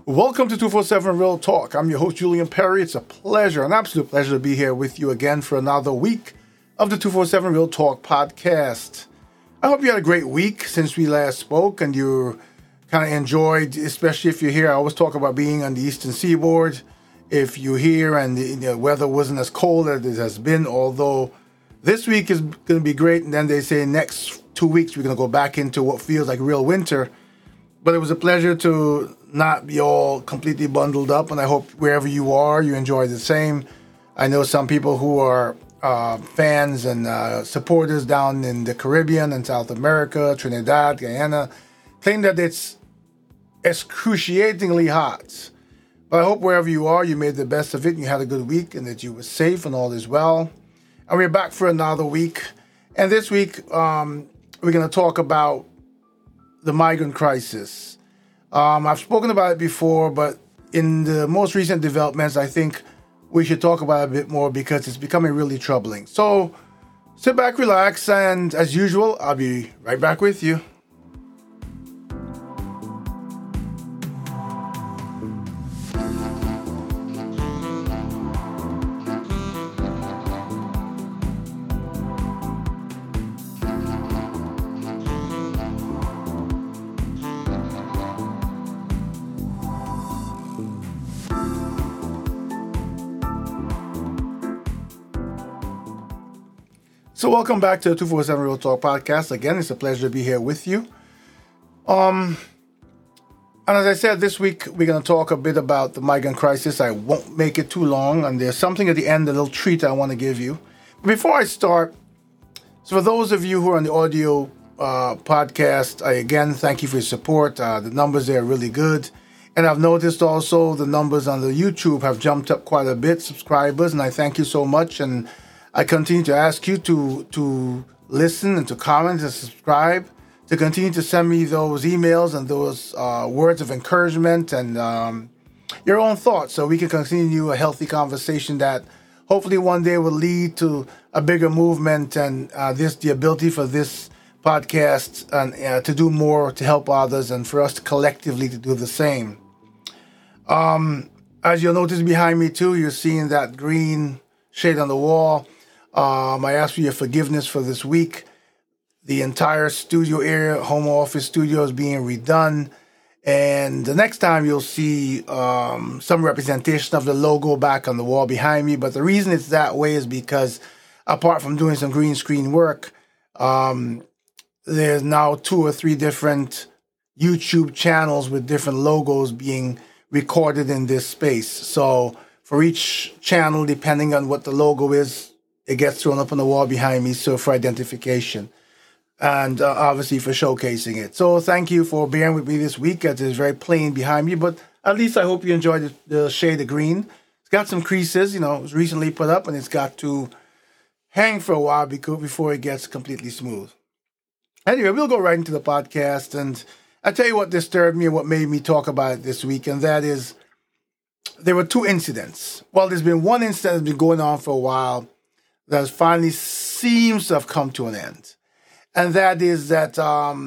Welcome to 247 Real Talk. I'm your host, Julian Perry. It's a pleasure, an absolute pleasure to be here with you again for another week of the 247 Real Talk podcast. I hope you had a great week since we last spoke and you kind of enjoyed, especially if you're here. I always talk about being on the Eastern Seaboard. If you're here and the weather wasn't as cold as it has been, although this week is going to be great. And then they say next 2 weeks we're going to go back into what feels like real winter. But it was a pleasure to not be all completely bundled up, and I hope wherever you are, you enjoy the same. I know some people who are fans and supporters down in the Caribbean and South America, Trinidad, Guyana, claim that it's excruciatingly hot. But I hope wherever you are, you made the best of it, and you had a good week, and that you were safe and all is well. And we're back for another week. And this week, we're going to talk about the migrant crisis. I've spoken about it before, but in the most recent developments, I think we should talk about it a bit more because it's becoming really troubling. So sit back, relax, and as usual, I'll be right back with you. So welcome back to the 247 Real Talk podcast. Again, it's a pleasure to be here with you. And as I said, this week we're going to talk a bit about the migrant crisis. I won't make it too long, and there's something at the end, a little treat I want to give you. Before I start, so for those of you who are on the audio podcast, I again thank you for your support. The numbers there are really good. And I've noticed also the numbers on the YouTube have jumped up quite a bit, subscribers, and I thank you so much. And I continue to ask you to listen and to comment and subscribe, to continue to send me those emails and those words of encouragement and your own thoughts so we can continue a healthy conversation that hopefully one day will lead to a bigger movement and the ability for this podcast and to do more to help others and for us to collectively to do the same. As you'll notice behind me too, you're seeing that green shade on the wall. I ask for your forgiveness for this week. The entire studio area, home office studio, is being redone. And the next time you'll see some representation of the logo back on the wall behind me. But the reason it's that way is because apart from doing some green screen work, there's now 2 or 3 different YouTube channels with different logos being recorded in this space. So for each channel, depending on what the logo is, it gets thrown up on the wall behind me, so for identification and obviously for showcasing it. So thank you for bearing with me this week as it's very plain behind me, but at least I hope you enjoyed the shade of green. It's got some creases, it was recently put up and it's got to hang for a while before it gets completely smooth. Anyway, we'll go right into the podcast, and I'll tell you what disturbed me and what made me talk about it this week, and that is there were 2 incidents. Well, there's been one incident that's been going on for a while that finally seems to have come to an end. And that is that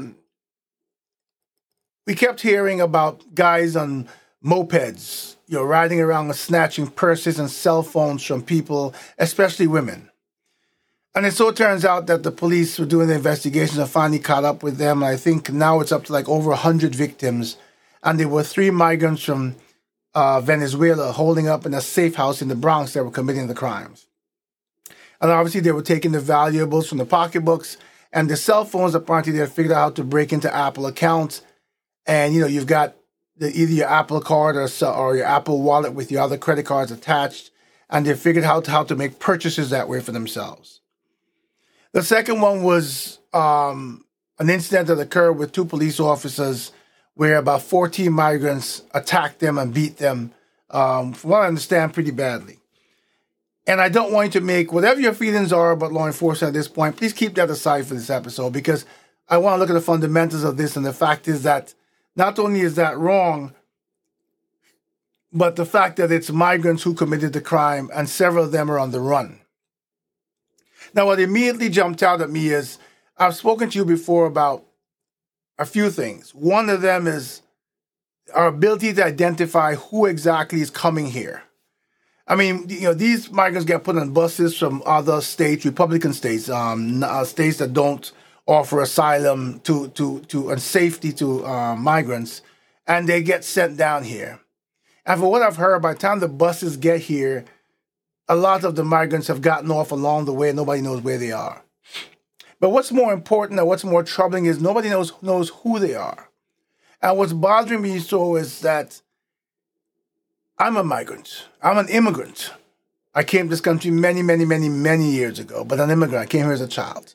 we kept hearing about guys on mopeds, riding around and snatching purses and cell phones from people, especially women. And it so turns out that the police were doing the investigations and finally caught up with them. And I think now it's up to like over 100 victims. And there were 3 migrants from Venezuela holding up in a safe house in the Bronx that were committing the crimes. And obviously they were taking the valuables from the pocketbooks and the cell phones. Apparently they had figured out how to break into Apple accounts. And, you've got either your Apple card or your Apple wallet with your other credit cards attached. And they figured out how to make purchases that way for themselves. The second one was an incident that occurred with 2 police officers where about 14 migrants attacked them and beat them, from what I understand, pretty badly. And I don't want you to make whatever your feelings are about law enforcement at this point, please keep that aside for this episode because I want to look at the fundamentals of this. And the fact is that not only is that wrong, but the fact that it's migrants who committed the crime and several of them are on the run. Now, what immediately jumped out at me is I've spoken to you before about a few things. One of them is our ability to identify who exactly is coming here. I mean, these migrants get put on buses from other states, Republican states, states that don't offer asylum and safety to migrants, and they get sent down here. And for what I've heard, by the time the buses get here, a lot of the migrants have gotten off along the way, and nobody knows where they are. But what's more important and what's more troubling is nobody knows who they are. And what's bothering me so is that I'm a migrant. I'm an immigrant. I came to this country many, many, many, many years ago, but an immigrant. I came here as a child.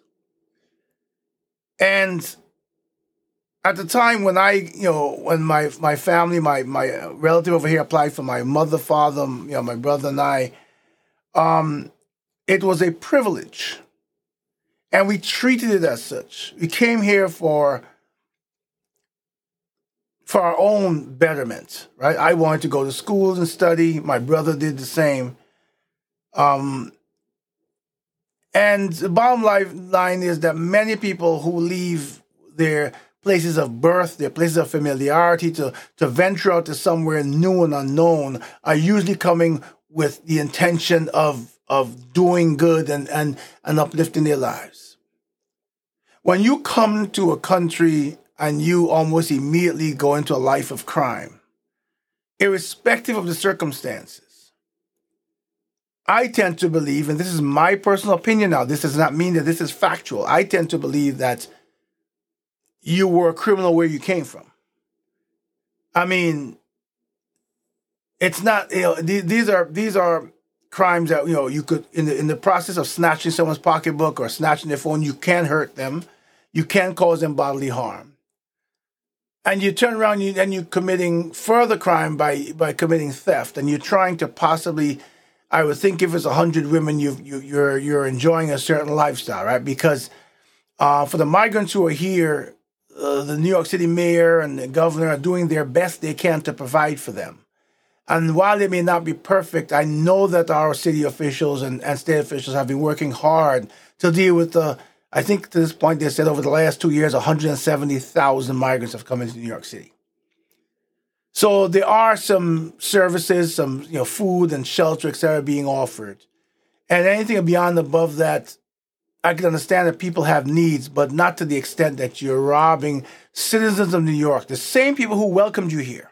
And at the time when when my family, my relative over here applied for my mother, father, my brother and I, it was a privilege. And we treated it as such. We came here for our own betterment, right? I wanted to go to schools and study. My brother did the same. And the bottom line is that many people who leave their places of birth, their places of familiarity to venture out to somewhere new and unknown are usually coming with the intention of doing good and uplifting their lives. When you come to a country and you almost immediately go into a life of crime, irrespective of the circumstances, I tend to believe, and this is my personal opinion now, this does not mean that this is factual, I tend to believe that you were a criminal where you came from. I mean, it's not, these are crimes that, you could, in the process of snatching someone's pocketbook or snatching their phone, you can hurt them, you can cause them bodily harm. And you turn around and you're committing further crime by committing theft, and you're trying to possibly, I would think if it's 100 women, you're enjoying a certain lifestyle, right? Because for the migrants who are here, the New York City mayor and the governor are doing their best they can to provide for them. And while they may not be perfect, I know that our city officials and state officials have been working hard to deal with I think to this point they said over the last 2 years, 170,000 migrants have come into New York City. So there are some services, some food and shelter, etc., being offered. And anything beyond above that, I can understand that people have needs, but not to the extent that you're robbing citizens of New York, the same people who welcomed you here.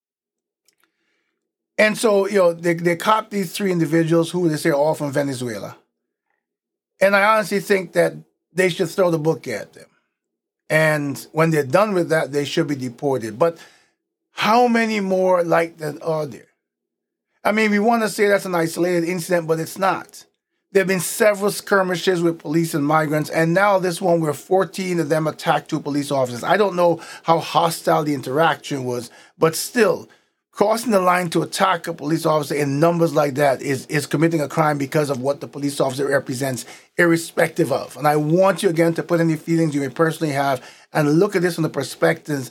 And so, they caught these three individuals who they say are all from Venezuela. And I honestly think that they should throw the book at them. And when they're done with that, they should be deported. But how many more like that are there? I mean, we want to say that's an isolated incident, but it's not. There have been several skirmishes with police and migrants, and now this one where 14 of them attacked two police officers. I don't know how hostile the interaction was, but still, crossing the line to attack a police officer in numbers like that is committing a crime because of what the police officer represents, irrespective of. And I want you again to put any feelings you may personally have and look at this from the perspective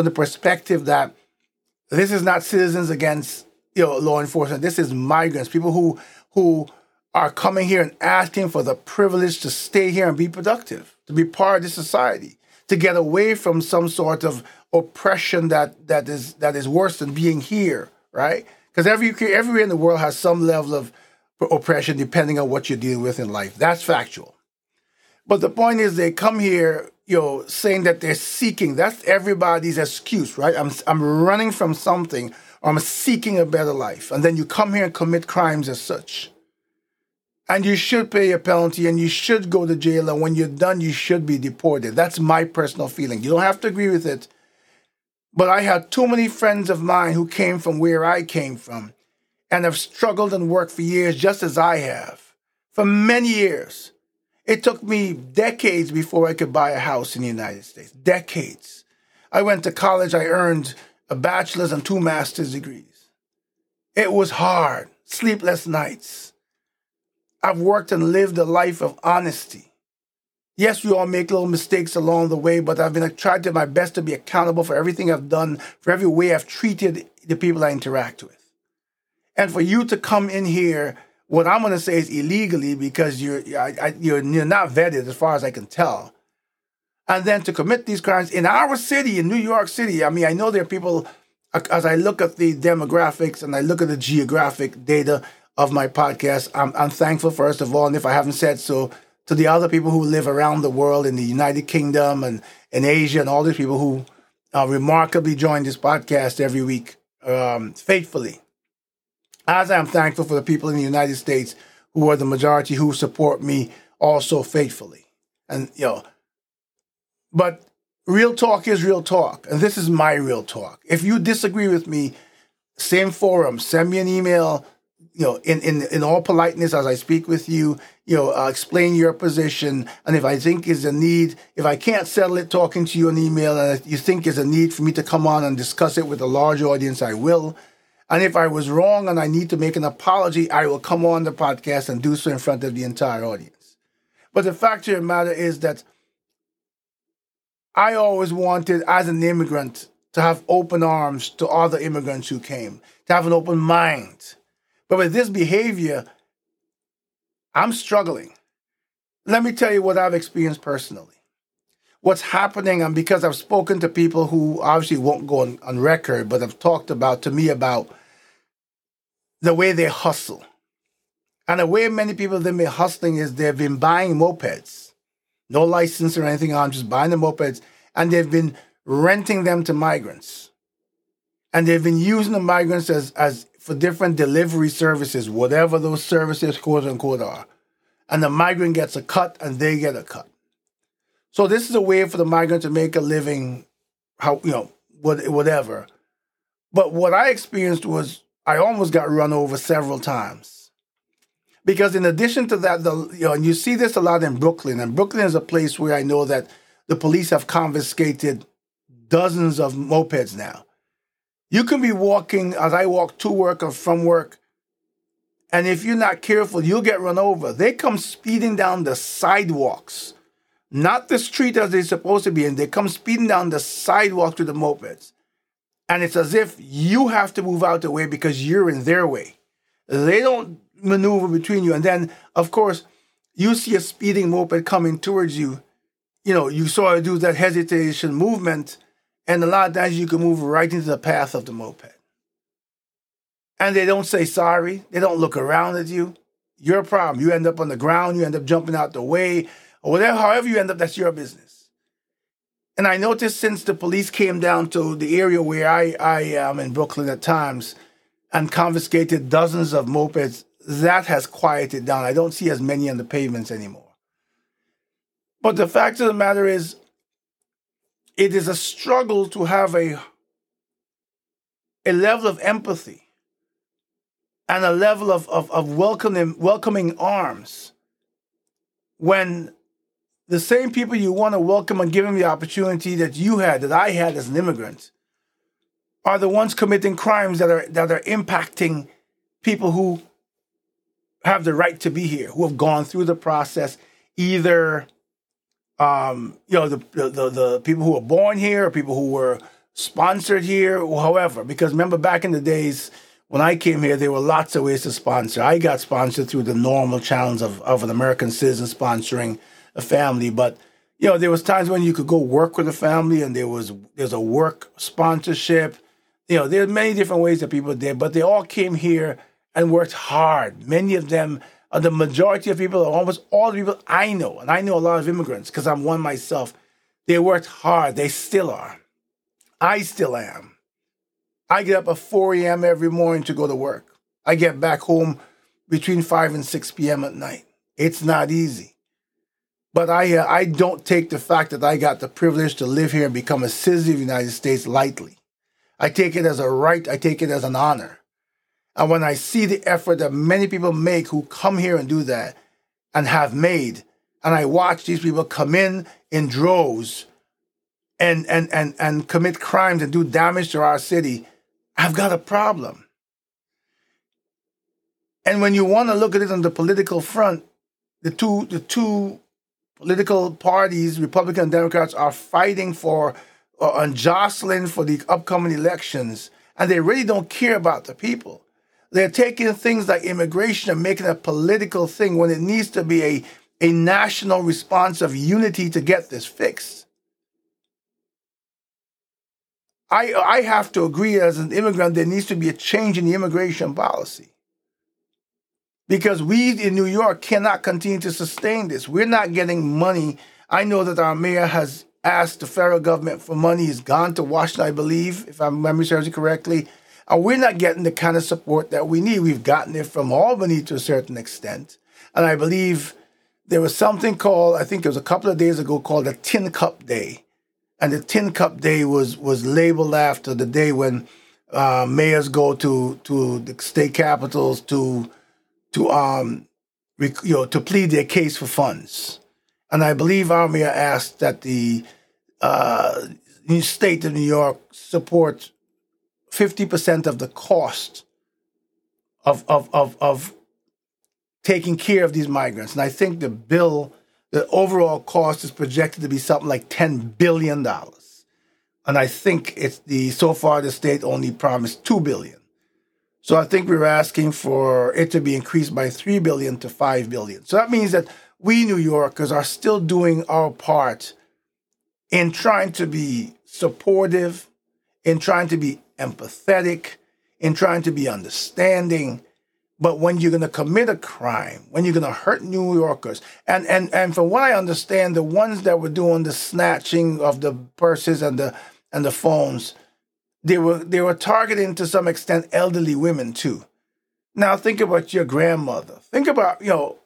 that this is not citizens against law enforcement. This is migrants, people who are coming here and asking for the privilege to stay here and be productive, to be part of this society, to get away from some sort of oppression that is worse than being here, right? Because everywhere in the world has some level of oppression depending on what you're dealing with in life. That's factual. But the point is they come here, saying that they're seeking. That's everybody's excuse, right? I'm running from something, or I'm seeking a better life. And then you come here and commit crimes as such. And you should pay a penalty and you should go to jail. And when you're done, you should be deported. That's my personal feeling. You don't have to agree with it. But I had too many friends of mine who came from where I came from and have struggled and worked for years just as I have. For many years. It took me decades before I could buy a house in the United States. Decades. I went to college. I earned a bachelor's and 2 master's degrees. It was hard. Sleepless nights. I've worked and lived a life of honesty. Yes, we all make little mistakes along the way, but I've tried to my best to be accountable for everything I've done, for every way I've treated the people I interact with. And for you to come in here, what I'm going to say is illegally because you're not vetted as far as I can tell. And then to commit these crimes in our city, in New York City. I mean, I know there are people as I look at the demographics and I look at the geographic data of my podcast, I'm thankful, first of all, and if I haven't said so, to the other people who live around the world in the United Kingdom and in Asia, and all these people who remarkably join this podcast every week faithfully. As I'm thankful for the people in the United States who are the majority who support me also faithfully. And, but real talk is real talk. And this is my real talk. If you disagree with me, same forum, send me an email, in all politeness as I speak with you, explain your position. And if I think is a need, if I can't settle it talking to you on email, and you think is a need for me to come on and discuss it with a large audience, I will. And if I was wrong and I need to make an apology, I will come on the podcast and do so in front of the entire audience. But the fact of the matter is that I always wanted, as an immigrant, to have open arms to other immigrants who came, to have an open mind. But with this behavior, I'm struggling. Let me tell you what I've experienced personally. What's happening, and because I've spoken to people who obviously won't go on record, but have talked to me about the way they hustle. And the way many people have been hustling is they've been buying mopeds. No license or anything on, just buying the mopeds. And they've been renting them to migrants. And they've been using the migrants as for different delivery services, whatever those services, quote unquote, are. And the migrant gets a cut and they get a cut. So this is a way for the migrant to make a living, whatever. But what I experienced was I almost got run over several times. Because in addition to that, and you see this a lot in Brooklyn, and Brooklyn is a place where I know that the police have confiscated dozens of mopeds now. You can be walking, as I walk to work or from work, and if you're not careful, you'll get run over. They come speeding down the sidewalks, not the street as they're supposed to be, and they come speeding down the sidewalk to the mopeds. And it's as if you have to move out the way because you're in their way. They don't maneuver between you. And then, of course, you see a speeding moped coming towards you. You sort of do that hesitation movement, and a lot of times you can move right into the path of the moped. And they don't say sorry. They don't look around at you. Your problem. You end up on the ground. You end up jumping out the way. Or whatever, however you end up, that's your business. And I noticed since the police came down to the area where I am in Brooklyn at times and confiscated dozens of mopeds, that has quieted down. I don't see as many on the pavements anymore. But the fact of the matter is, it is a struggle to have a level of empathy and a level of welcoming arms when the same people you want to welcome and give them the opportunity that I had as an immigrant, are the ones committing crimes that are impacting people who have the right to be here, who have gone through the process, either the people who were born here, or people who were sponsored here, or however. Because remember, back in the days when I came here, there were lots of ways to sponsor. I got sponsored through the normal channels of an American citizen sponsoring a family, but there was times when you could go work with a family, and there's a work sponsorship. There's many different ways that people did, but they all came here and worked hard. Many of them, the majority of people, almost all the people I know, and I know a lot of immigrants because I'm one myself, they worked hard. They still are. I still am. I get up at 4 a.m. every morning to go to work. I get back home between 5 and 6 p.m. at night. It's not easy. But I don't take the fact that I got the privilege to live here and become a citizen of the United States lightly. I take it as a right. I take it as an honor. And when I see the effort that many people make who come here and do that and have made, and I watch these people come in droves and commit crimes and do damage to our city, I've got a problem. And when you want to look at it on the political front, the two political parties, Republican and Democrats, are fighting for and jostling for the upcoming elections, and they really don't care about the people. They're taking things like immigration and making a political thing when it needs to be a national response of unity to get this fixed. I have to agree as an immigrant, there needs to be a change in the immigration policy. Because we in New York cannot continue to sustain this. We're not getting money. I know that our mayor has asked the federal government for money. He's gone to Washington, I believe, if my memory serves me correctly. And we're not getting the kind of support that we need. We've gotten it from Albany to a certain extent. And I believe there was something called, I think it was a couple of days ago, called the Tin Cup Day. And the Tin Cup Day was labeled after the day when mayors go to the state capitals to plead their case for funds. And I believe our mayor asked that the state of New York support 50% of the cost of taking care of these migrants. And I think the overall cost is projected to be something like $10 billion. And I think so far the state only promised $2 billion. So I think we're asking for it to be increased by $3 billion to $5 billion. So that means that we New Yorkers are still doing our part in trying to be supportive, in trying to be empathetic, in trying to be understanding. But when you're going to commit a crime, when you're going to hurt New Yorkers, and from what I understand, the ones that were doing the snatching of the purses and the phones, they were targeting to some extent elderly women too. Now think about your grandmother. Think about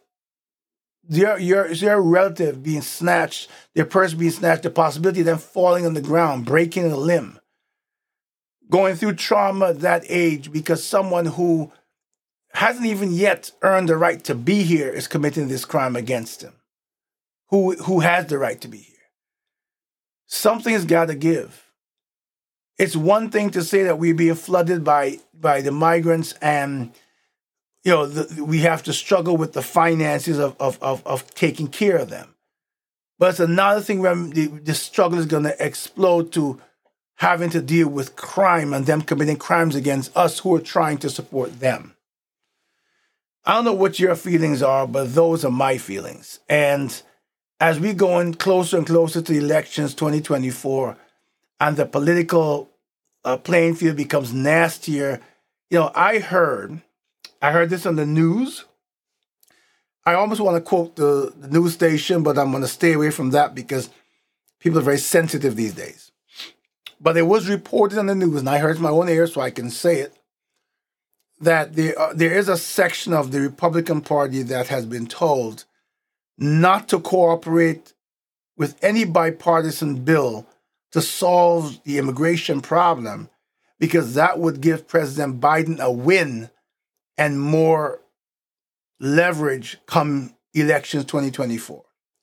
your relative being snatched, their purse being snatched, the possibility of them falling on the ground, breaking a limb, going through trauma at that age because someone who hasn't even yet earned the right to be here is committing this crime against him. Who has the right to be here? Something has got to give. It's one thing to say that we're being flooded by the migrants and we have to struggle with the finances of taking care of them. But it's another thing when the struggle is going to explode to having to deal with crime and them committing crimes against us who are trying to support them. I don't know what your feelings are, but those are my feelings. And as we go in closer and closer to the elections 2024 and the political playing field becomes nastier, I heard this on the news. I almost want to quote the news station, but I'm going to stay away from that because people are very sensitive these days. But it was reported on the news, and I heard it in my own ears, so I can say it, that there is a section of the Republican Party that has been told not to cooperate with any bipartisan bill to solve the immigration problem because that would give President Biden a win and more leverage come elections 2024.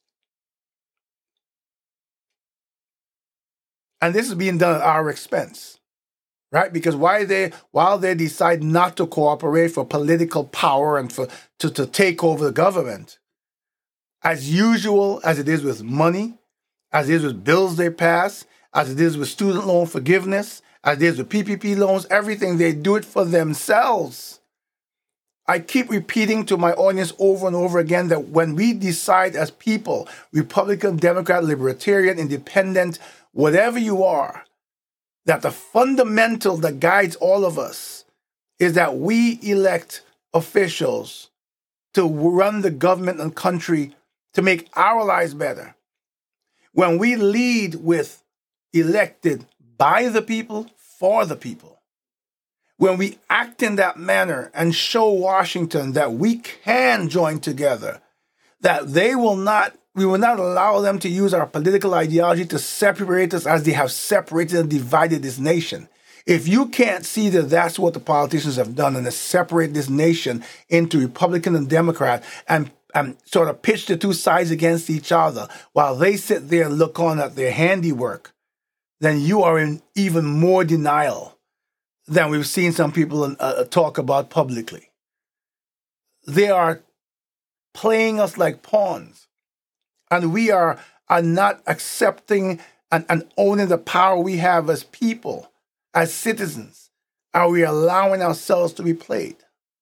And this is being done at our expense, right? Because while they decide not to cooperate for political power and to take over the government, as usual, as it is with money, as it is with bills they pass, as it is with student loan forgiveness, as it is with PPP loans, everything, they do it for themselves. I keep repeating to my audience over and over again that when we decide as people, Republican, Democrat, Libertarian, Independent, whatever you are, that the fundamental that guides all of us is that we elect officials to run the government and country to make our lives better. When we lead with elected by the people, for the people, when we act in that manner and show Washington that we can join together, that we will not allow them to use our political ideology to separate us as they have separated and divided this nation. If you can't see that that's what the politicians have done and to separate this nation into Republican and Democrat and sort of pitch the two sides against each other while they sit there and look on at their handiwork, then you are in even more denial than we've seen some people talk about publicly. They are playing us like pawns, and we are not accepting and owning the power we have as people, as citizens. Are we allowing ourselves to be played?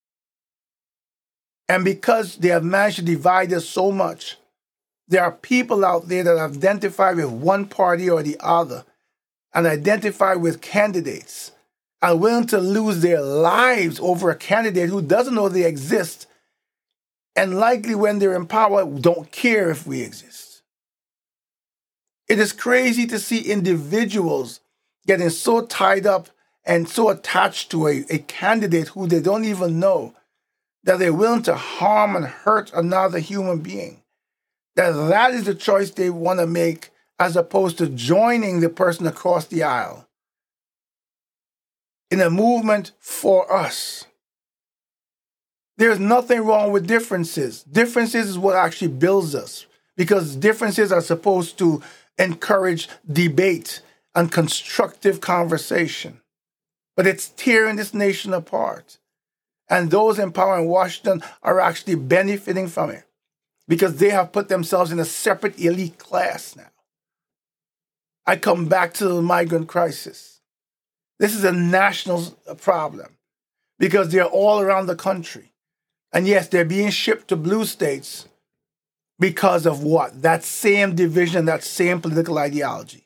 And because they have managed to divide us so much, there are people out there that identify with one party or the other and identify with candidates are willing to lose their lives over a candidate who doesn't know they exist, and likely when they're in power don't care if we exist. It is crazy to see individuals getting so tied up and so attached to a candidate who they don't even know, that they're willing to harm and hurt another human being. That is the choice they want to make, as opposed to joining the person across the aisle in a movement for us. There's nothing wrong with differences. Differences is what actually builds us, because differences are supposed to encourage debate and constructive conversation. But it's tearing this nation apart. And those in power in Washington are actually benefiting from it, because they have put themselves in a separate elite class now. I come back to the migrant crisis. This is a national problem, because they're all around the country. And yes, they're being shipped to blue states because of what? That same division, that same political ideology.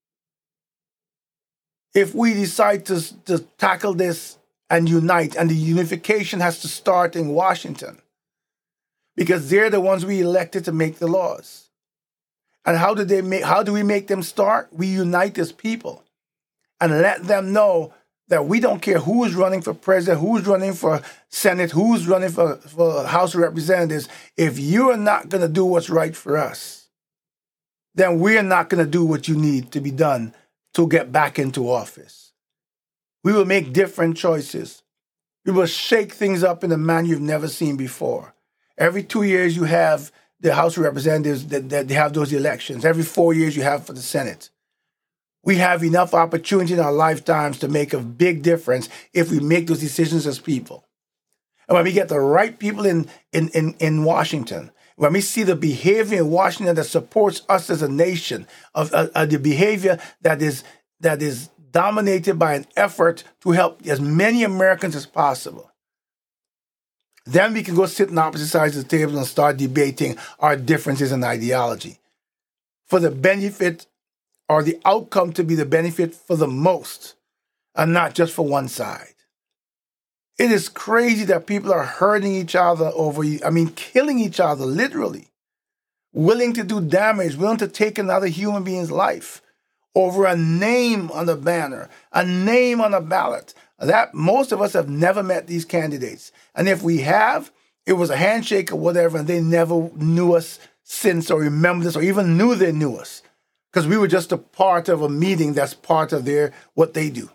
If we decide to tackle this and unite, and the unification has to start in Washington, because they're the ones we elected to make the laws. And how do we make them start? We unite as people and let them know that we don't care who is running for president, who's running for Senate, who's running for House of Representatives. If you are not going to do what's right for us, then we're not going to do what you need to be done to get back into office. We will make different choices. We will shake things up in a manner you've never seen before. Every 2 years you have the House of Representatives that they have those elections. Every 4 years you have for the Senate. We have enough opportunity in our lifetimes to make a big difference if we make those decisions as people. And when we get the right people in Washington, when we see the behavior in Washington that supports us as a nation, of the behavior that is dominated by an effort to help as many Americans as possible, then we can go sit on opposite sides of the table and start debating our differences in ideology for the benefit, or the outcome to be the benefit for the most, and not just for one side. It is crazy that people are hurting each other killing each other, literally, willing to do damage, willing to take another human being's life over a name on a banner, a name on a ballot. That most of us have never met these candidates. And if we have, it was a handshake or whatever, and they never knew us since, or remembered us, or even knew they knew us, because we were just a part of a meeting that's part of what they do.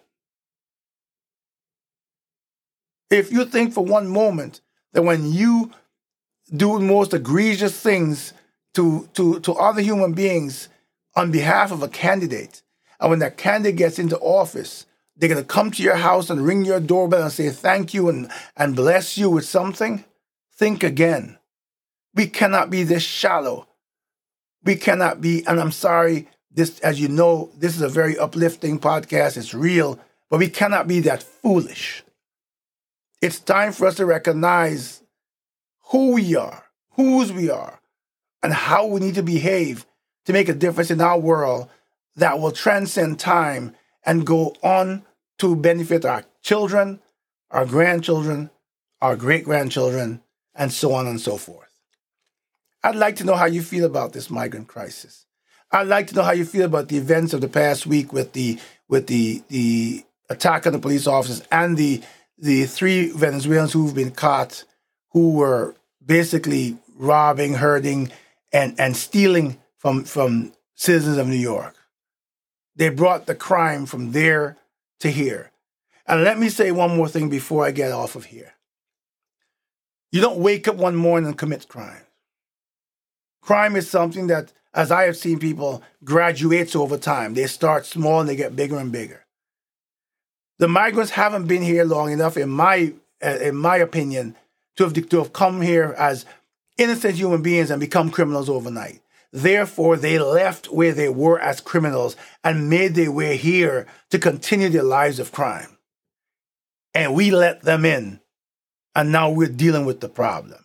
If you think for one moment that when you do most egregious things to other human beings on behalf of a candidate, and when that candidate gets into office, they're going to come to your house and ring your doorbell and say thank you and bless you with something, think again. We cannot be this shallow. We cannot be, and I'm sorry, this, as you know, this is a very uplifting podcast. It's real, but we cannot be that foolish. It's time for us to recognize who we are, whose we are, and how we need to behave to make a difference in our world that will transcend time and go on to benefit our children, our grandchildren, our great-grandchildren, and so on and so forth. I'd like to know how you feel about this migrant crisis. I'd like to know how you feel about the events of the past week with the attack on the police officers and the 3 Venezuelans who've been caught, who were basically robbing, hurting, and stealing from citizens of New York. They brought the crime from there to here. And let me say one more thing before I get off of here. You don't wake up one morning and commit crime. Crime is something that, as I have seen people, graduates over time. They start small and they get bigger and bigger. The migrants haven't been here long enough, in my opinion, to have come here as innocent human beings and become criminals overnight. Therefore, they left where they were as criminals and made their way here to continue their lives of crime. And we let them in, and now we're dealing with the problem.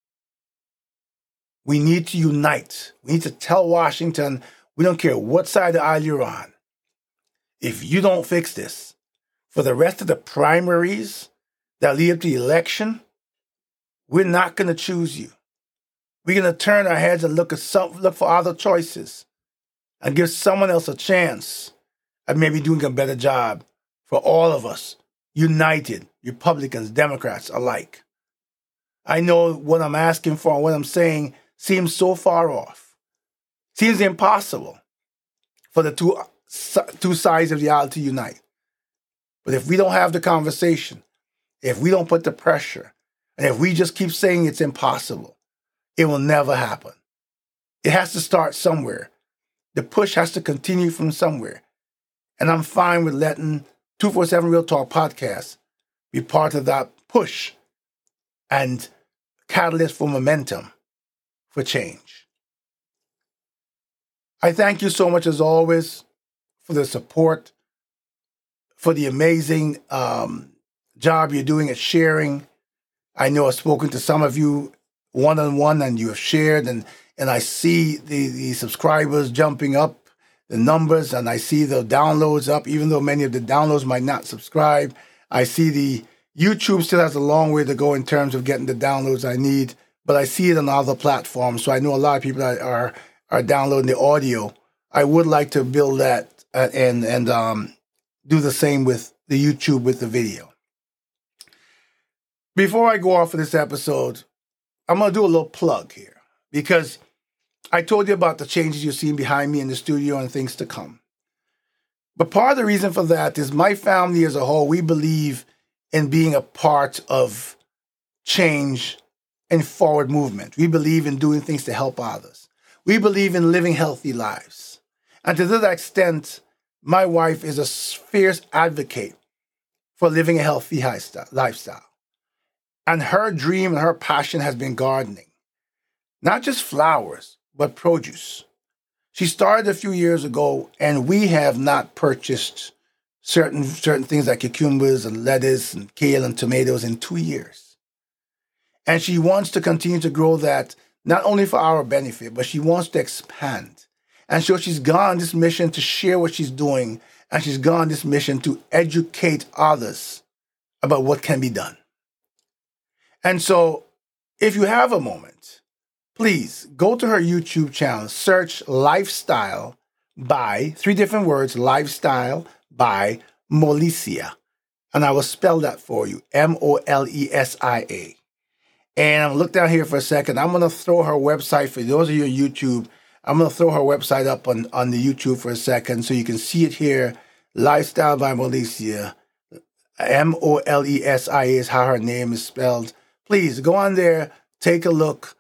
We need to unite. We need to tell Washington, we don't care what side of the aisle you're on. if you don't fix this, for the rest of the primaries that lead up to the election, we're not going to choose you. We're going to turn our heads and look for other choices and give someone else a chance at maybe doing a better job for all of us, united, Republicans, Democrats alike. I know what I'm asking for and what I'm saying seems so far off. Seems impossible for the two sides of the aisle to unite. But if we don't have the conversation, if we don't put the pressure, and if we just keep saying it's impossible, it will never happen. It has to start somewhere. The push has to continue from somewhere. And I'm fine with letting 247 Real Talk podcast be part of that push and catalyst for momentum for change. I thank you so much, as always, for the support, for the amazing job you're doing at sharing. I know I've spoken to some of you one-on-one, and you have shared, and I see the subscribers jumping up, the numbers, and I see the downloads up, even though many of the downloads might not subscribe. I see the YouTube still has a long way to go in terms of getting the downloads I need, but I see it on other platforms, so I know a lot of people that are downloading the audio. I would like to build that and do the same with the YouTube with the video. Before I go off for this episode, I'm going to do a little plug here, because I told you about the changes you're seeing behind me in the studio and things to come. But part of the reason for that is my family as a whole, we believe in being a part of change and forward movement. We believe in doing things to help others. We believe in living healthy lives. And to that extent, my wife is a fierce advocate for living a healthy lifestyle. And her dream and her passion has been gardening. Not just flowers, but produce. She started a few years ago, and we have not purchased certain things like cucumbers and lettuce and kale and tomatoes in 2 years. And she wants to continue to grow that, not only for our benefit, but she wants to expand. And so she's gone on this mission to share what she's doing, and she's gone on this mission to educate others about what can be done. And so, if you have a moment, please go to her YouTube channel, search Lifestyle by, 3 different words, Lifestyle by Molesia. And I will spell that for you, Molesia. And I'm look down here for a second. I'm going to throw her website, for those of you on YouTube, I'm going to throw her website up on the YouTube for a second so you can see it here. Lifestyle by Molesia. Molesia is how her name is spelled. Please go on there, take a look,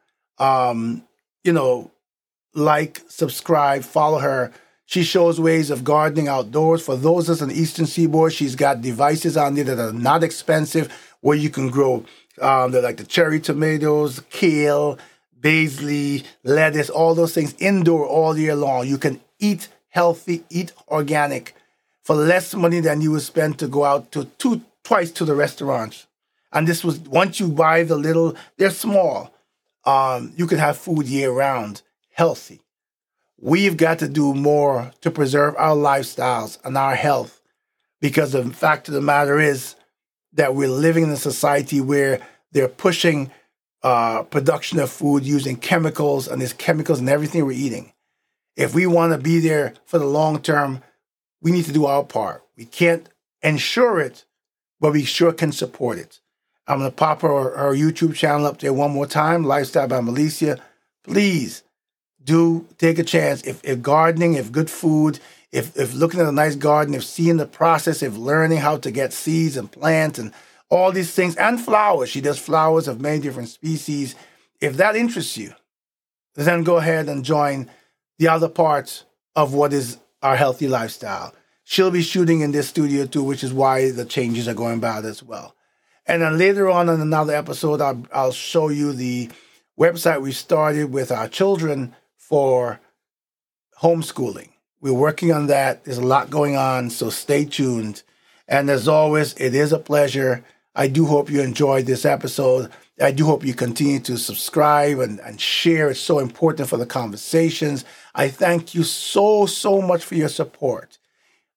like, subscribe, follow her. She shows ways of gardening outdoors. For those that's on the Eastern Seaboard, she's got devices on there that are not expensive, where you can grow, they're like the cherry tomatoes, kale, basil, lettuce, all those things indoor all year long. You can eat healthy, eat organic for less money than you would spend to go out to twice to the restaurants. And this was, once you buy the little, they're small. You can have food year round, healthy. We've got to do more to preserve our lifestyles and our health, because the fact of the matter is that we're living in a society where they're pushing production of food using chemicals, and there's chemicals in everything we're eating. If we want to be there for the long term, we need to do our part. We can't ensure it, but we sure can support it. I'm going to pop her YouTube channel up there one more time, Lifestyle by Molesia. Please do take a chance. If gardening, if good food, if looking at a nice garden, if seeing the process, if learning how to get seeds and plants and all these things, and flowers. She does flowers of many different species. If that interests you, then go ahead and join the other parts of what is our healthy lifestyle. She'll be shooting in this studio too, which is why the changes are going bad as well. And then later on in another episode, I'll show you the website we started with our children for homeschooling. We're working on that. There's a lot going on, so stay tuned. And as always, it is a pleasure. I do hope you enjoyed this episode. I do hope you continue to subscribe and share. It's so important for the conversations. I thank you so much for your support.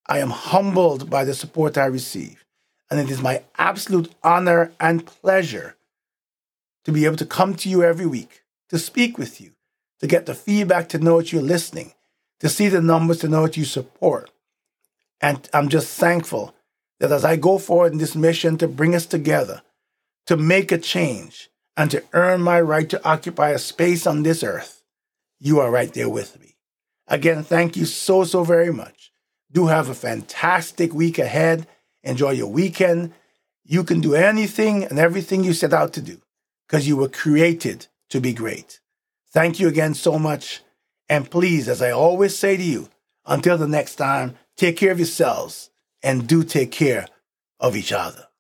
I am humbled by the support I receive, and it is my absolute honor and pleasure to be able to come to you every week, to speak with you, to get the feedback, to know that you're listening, to see the numbers, to know that you support. And I'm just thankful that as I go forward in this mission to bring us together, to make a change, and to earn my right to occupy a space on this earth, you are right there with me. Again, thank you so very much. Do have a fantastic week ahead. Enjoy your weekend. You can do anything and everything you set out to do because you were created to be great. Thank you again so much. And please, as I always say to you, until the next time, take care of yourselves and do take care of each other.